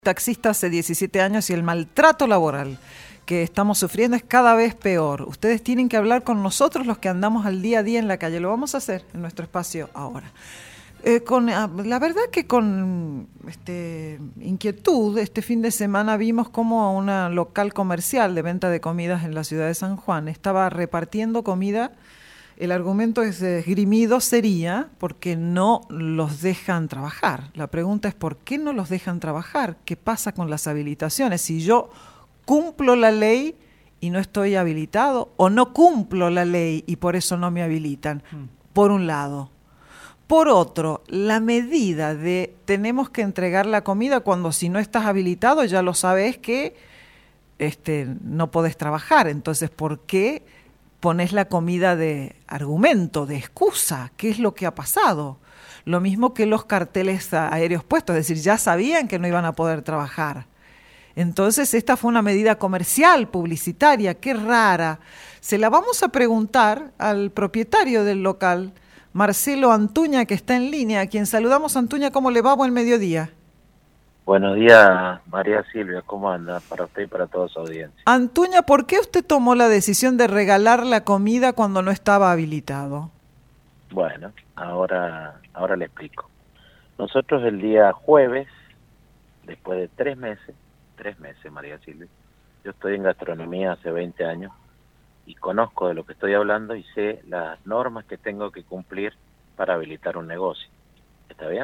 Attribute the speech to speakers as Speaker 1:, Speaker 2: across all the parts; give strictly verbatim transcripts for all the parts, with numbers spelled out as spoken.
Speaker 1: Taxista hace diecisiete años y el maltrato laboral que estamos sufriendo es cada vez peor. Ustedes tienen que hablar con nosotros, los que andamos al día a día en la calle. Lo vamos a hacer en nuestro espacio ahora. Eh, con la verdad que con este, inquietud, este fin de semana vimos cómo una local comercial de venta de comidas en la ciudad de San Juan estaba repartiendo comida. El argumento es esgrimido sería porque no los dejan trabajar. La pregunta es ¿por qué no los dejan trabajar? ¿Qué pasa con las habilitaciones? Si yo cumplo la ley y no estoy habilitado, o no cumplo la ley y por eso no me habilitan, por un lado. Por otro, la medida de tenemos que entregar la comida cuando si no estás habilitado ya lo sabes que este, no podés trabajar. Entonces, ¿por qué pones la comida de argumento, de excusa? ¿Qué es lo que ha pasado? Lo mismo que los carteles aéreos puestos, es decir, ya sabían que no iban a poder trabajar. Entonces, esta fue una medida comercial, publicitaria, qué rara. Se la vamos a preguntar al propietario del local, Marcelo Antuña, que está en línea, a quien saludamos. Antuña, ¿cómo le va? Buen mediodía.
Speaker 2: Buenos días, María Silvia, ¿cómo anda? Para usted y para toda su audiencia.
Speaker 1: Antuña, ¿por qué usted tomó la decisión de regalar la comida cuando no estaba habilitado?
Speaker 2: Bueno, ahora, ahora le explico. Nosotros el día jueves, después de tres meses, tres meses, María Silvia, yo estoy en gastronomía hace veinte años y conozco de lo que estoy hablando y sé las normas que tengo que cumplir para habilitar un negocio. ¿Está bien?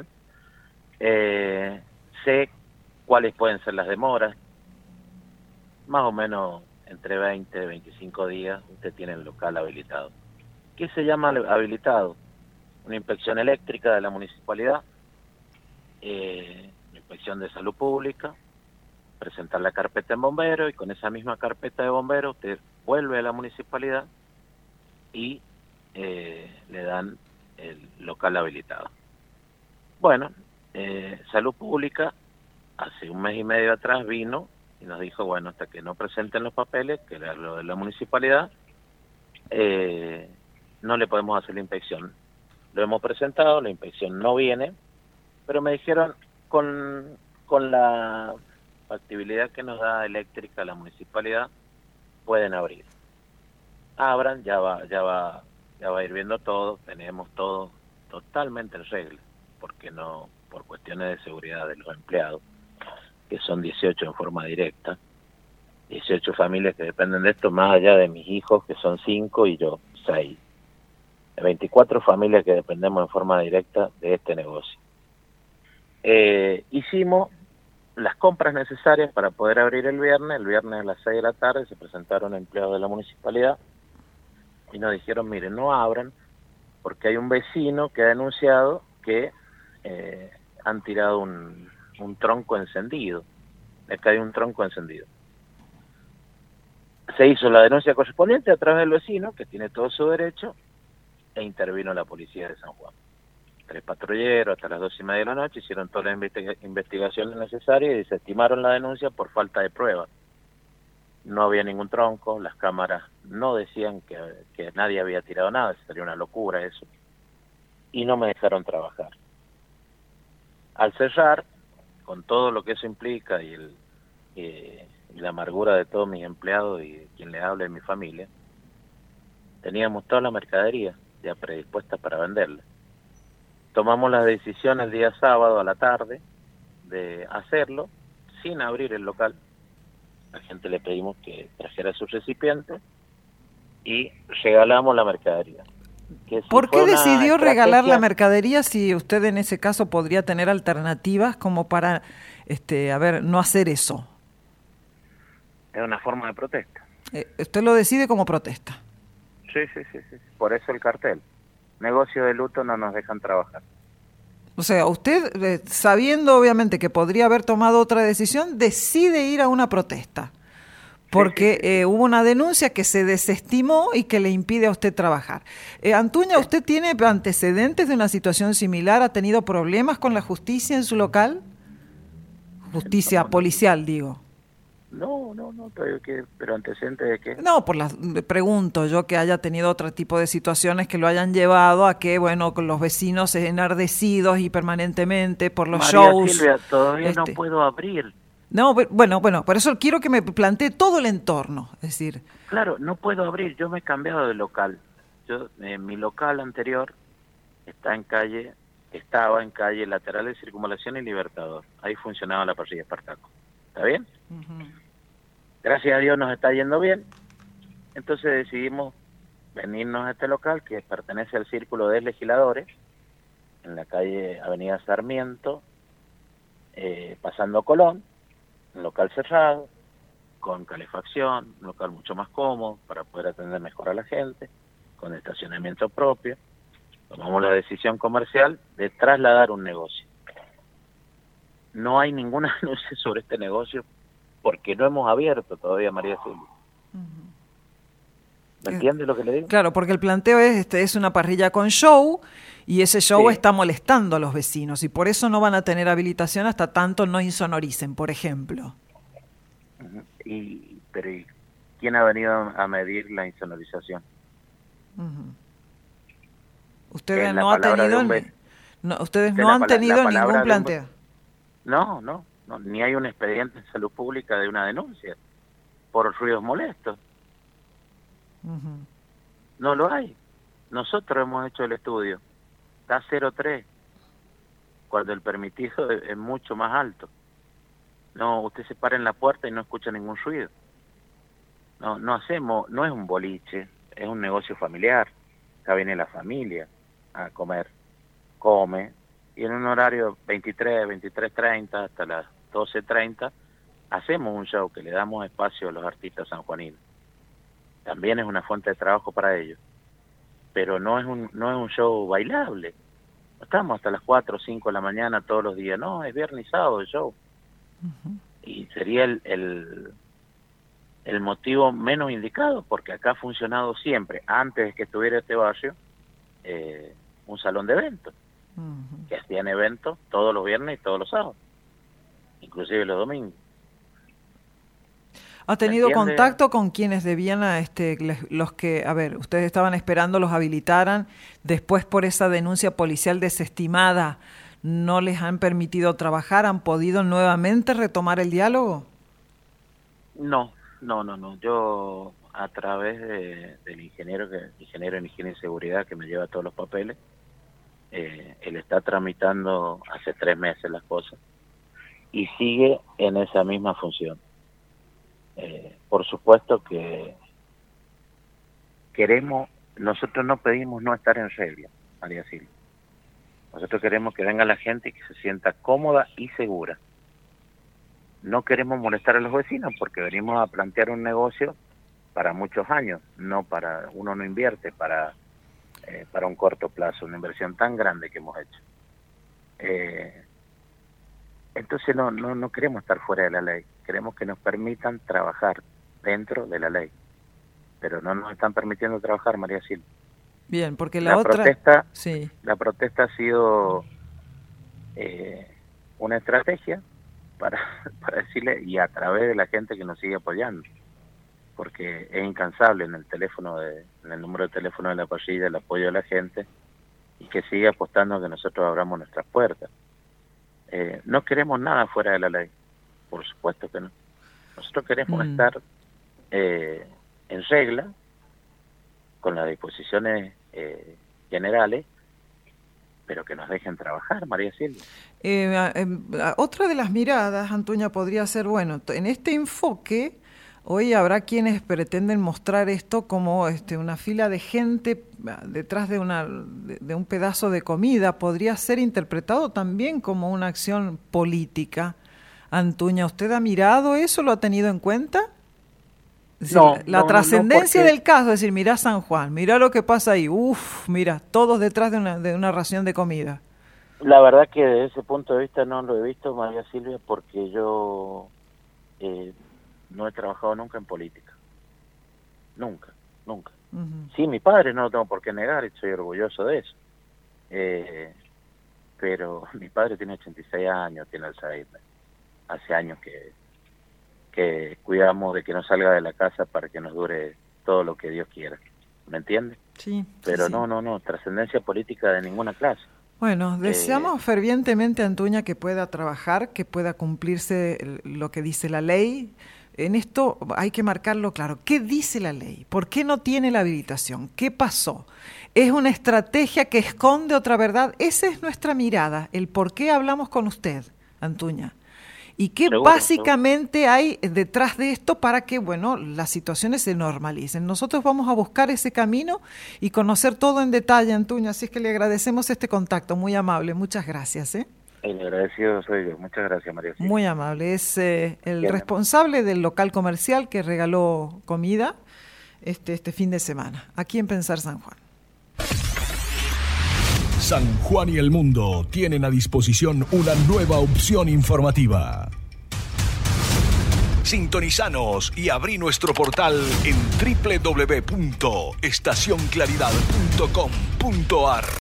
Speaker 2: Eh... Sé cuáles pueden ser las demoras, más o menos entre veinte y veinticinco días usted tiene el local habilitado. ¿Qué se llama habilitado? Una inspección eléctrica de la municipalidad, eh, una inspección de salud pública, presentar la carpeta en bombero y con esa misma carpeta de bombero usted vuelve a la municipalidad y eh, le dan el local habilitado. Bueno, Eh, Salud Pública hace un mes y medio atrás vino y nos dijo, bueno, hasta que no presenten los papeles, que era lo de la municipalidad, eh, no le podemos hacer la inspección. Lo hemos presentado, la inspección no viene, pero me dijeron, con, con la factibilidad que nos da eléctrica la municipalidad, pueden abrir. Abran, ya va, ya va, ya va a ir viendo todo, tenemos todo totalmente en regla, porque no... por cuestiones de seguridad de los empleados, que son dieciocho en forma directa, dieciocho familias que dependen de esto, más allá de mis hijos, que son cinco, y yo, seis. veinticuatro familias que dependemos en forma directa de este negocio. Eh, hicimos las compras necesarias para poder abrir el viernes. El viernes a las seis de la tarde se presentaron empleados de la municipalidad y nos dijeron, miren, no abran, porque hay un vecino que ha denunciado que Eh, han tirado un, un tronco encendido, acá hay un tronco encendido. Se hizo la denuncia correspondiente a través del vecino, que tiene todo su derecho, e intervino la policía de San Juan. Tres patrulleros hasta las dos y media de la noche hicieron todas las investiga- investigaciones necesarias y desestimaron la denuncia por falta de pruebas. No había ningún tronco, las cámaras no decían que, que nadie había tirado nada, sería una locura eso, y no me dejaron trabajar. Al cerrar, con todo lo que eso implica y, el, eh, y la amargura de todos mis empleados y de quien les hable de mi familia, teníamos toda la mercadería ya predispuesta para venderla. Tomamos la decisión el día sábado a la tarde de hacerlo sin abrir el local. A la gente le pedimos que trajera sus recipientes y regalamos la mercadería. Si
Speaker 1: ¿Por qué decidió
Speaker 2: estrategia...
Speaker 1: regalar la mercadería si usted en ese caso podría tener alternativas como para, este, a ver, no hacer eso?
Speaker 2: Es una forma de protesta.
Speaker 1: Eh, usted lo decide como protesta.
Speaker 2: Sí, sí, sí, sí. Por eso el cartel. Negocio de luto, no nos dejan trabajar.
Speaker 1: O sea, usted, eh, sabiendo obviamente que podría haber tomado otra decisión, decide ir a una protesta. Porque sí, sí, sí. Eh, hubo una denuncia que se desestimó y que le impide a usted trabajar. Eh, Antuña, sí. ¿Usted tiene antecedentes de una situación similar? ¿Ha tenido problemas con la justicia en su local? Justicia no, policial, digo.
Speaker 2: No, no, no, pero, ¿qué? ¿Pero antecedentes de qué?
Speaker 1: No, por las, pregunto yo que haya tenido otro tipo de situaciones que lo hayan llevado a que, bueno, con los vecinos enardecidos y permanentemente por los
Speaker 2: María
Speaker 1: shows.
Speaker 2: Silvia, todavía
Speaker 1: este...
Speaker 2: no puedo abrir.
Speaker 1: No, bueno, bueno, por eso quiero que me plantee todo el entorno, es decir...
Speaker 2: Claro, no puedo abrir, yo me he cambiado de local. Yo, eh, mi local anterior está en calle, estaba en calle Lateral de Circunvalación y Libertador. Ahí funcionaba la parrilla Espartaco. ¿Está bien? Uh-huh. Gracias a Dios nos está yendo bien. Entonces decidimos venirnos a este local que pertenece al Círculo de Legisladores, en la calle Avenida Sarmiento, eh, pasando Colón, un local cerrado, con calefacción, un local mucho más cómodo para poder atender mejor a la gente, con estacionamiento propio. Tomamos la decisión comercial de trasladar un negocio. No hay ninguna anuncio sobre este negocio porque no hemos abierto todavía, María Silvia. Uh-huh. ¿Me entiende lo que le digo?
Speaker 1: Claro, porque el planteo es, este, es una parrilla con show y ese show
Speaker 2: sí.
Speaker 1: está molestando a los vecinos y por eso no van a tener habilitación hasta tanto no insonoricen, por ejemplo.
Speaker 2: Y, pero ¿y quién ha venido a medir la insonorización?
Speaker 1: Uh-huh. Ustedes no han tenido, no, ustedes no han
Speaker 2: la,
Speaker 1: tenido
Speaker 2: la
Speaker 1: ningún planteo.
Speaker 2: Un, no, no, no, ni hay un expediente en salud pública de una denuncia por ruidos molestos. Uh-huh. No lo hay. Nosotros hemos hecho el estudio. Está cero coma tres, cuando el permitido es, es mucho más alto. No, usted se para en la puerta y no escucha ningún ruido. No, no hacemos, no es un boliche, es un negocio familiar. Acá viene la familia a comer, come, y en un horario veintitrés, veintitrés treinta hasta las doce treinta hacemos un show que le damos espacio a los artistas sanjuaninos. También es una fuente de trabajo para ellos, pero no es un no es un show bailable. No estamos hasta las cuatro o cinco de la mañana todos los días, no, es viernes y sábado el show. Uh-huh. Y sería el, el el motivo menos indicado, porque acá ha funcionado siempre, antes de que estuviera este barrio, eh, un salón de eventos, uh-huh. que hacían eventos todos los viernes y todos los sábados, inclusive los domingos.
Speaker 1: ¿Ha tenido contacto con quienes debían, a este, les, los que, a ver, ustedes estaban esperando los habilitaran, después por esa denuncia policial desestimada, no les han permitido trabajar, han podido nuevamente retomar el diálogo?
Speaker 2: No, no, no, no. Yo a través de, del ingeniero, que ingeniero en higiene y seguridad que me lleva todos los papeles, eh, él está tramitando hace tres meses las cosas y sigue en esa misma función. Eh, por supuesto que queremos, nosotros no pedimos no estar en regla, María Silvia. Nosotros queremos que venga la gente y que se sienta cómoda y segura. No queremos molestar a los vecinos porque venimos a plantear un negocio para muchos años, no para, uno no invierte para, eh, para un corto plazo, una inversión tan grande que hemos hecho. Eh, entonces no, no, no queremos estar fuera de la ley, queremos que nos permitan trabajar dentro de la ley, pero no nos están permitiendo trabajar, María Silvia.
Speaker 1: Bien, porque la,
Speaker 2: la
Speaker 1: otra...
Speaker 2: Protesta,
Speaker 1: sí.
Speaker 2: La protesta ha sido eh, una estrategia para, para decirle, y a través de la gente que nos sigue apoyando, porque es incansable en el teléfono, de, en el número de teléfono de la parrilla, el apoyo de la gente, y que sigue apostando a que nosotros abramos nuestras puertas. Eh, no queremos nada fuera de la ley, por supuesto que no. Nosotros queremos mm. estar eh, en regla, con las disposiciones eh, generales, pero que nos dejen trabajar, María Silvia.
Speaker 1: Eh, eh, otra de las miradas, Antonia, podría ser, bueno, en este enfoque, hoy habrá quienes pretenden mostrar esto como este, una fila de gente detrás de, una, de, de un pedazo de comida, podría ser interpretado también como una acción política. Antonia, ¿usted ha mirado eso? ¿Lo ha tenido en cuenta? Es decir,
Speaker 2: no,
Speaker 1: la
Speaker 2: no,
Speaker 1: trascendencia
Speaker 2: no, porque...
Speaker 1: del caso, es decir, mirá San Juan, mirá lo que pasa ahí, uff, mira, todos detrás de una, de una ración de comida.
Speaker 2: La verdad que desde ese punto de vista no lo he visto, María Silvia, porque yo eh, no he trabajado nunca en política. Nunca, nunca. Uh-huh. Sí, mi padre no lo tengo por qué negar, y estoy orgulloso de eso. Eh, pero mi padre tiene ochenta y seis años, tiene Alzheimer. Hace años que... que cuidamos de que no salga de la casa para que nos dure todo lo que Dios quiera, ¿me entiende?
Speaker 1: Sí.
Speaker 2: Pero
Speaker 1: sí,
Speaker 2: no, no, no, trascendencia política de ninguna clase.
Speaker 1: Bueno, deseamos eh, fervientemente, Antuña, que pueda trabajar, que pueda cumplirse lo que dice la ley. En esto hay que marcarlo claro. ¿Qué dice la ley? ¿Por qué no tiene la habilitación? ¿Qué pasó? ¿Es una estrategia que esconde otra verdad? Esa es nuestra mirada, el por qué hablamos con usted, Antuña. ¿Y qué seguro, básicamente seguro. hay detrás de esto para que, bueno, las situaciones se normalicen? Nosotros vamos a buscar ese camino y conocer todo en detalle, Antuña, así es que le agradecemos este contacto, muy amable, muchas gracias, ¿eh?
Speaker 2: El agradecido soy yo. Muchas gracias, María Silvia.
Speaker 1: Muy amable. Es eh, el Bien. responsable del local comercial que regaló comida este, este fin de semana, aquí en Pensar San Juan.
Speaker 3: San Juan y el mundo tienen a disposición una nueva opción informativa. Sintonizanos y abrí nuestro portal en doble u doble u doble u punto estación claridad punto com punto a r.